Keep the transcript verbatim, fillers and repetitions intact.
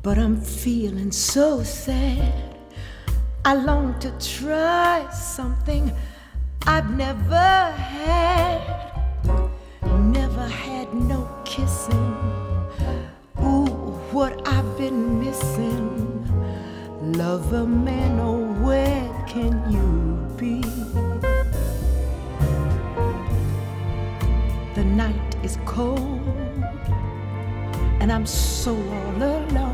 but I'm feeling so sad. I long to try something I've never had. Never had no kissing. Ooh, what I've been missing. Lover man, oh, where can you be? The night is cold and I'm so all alone.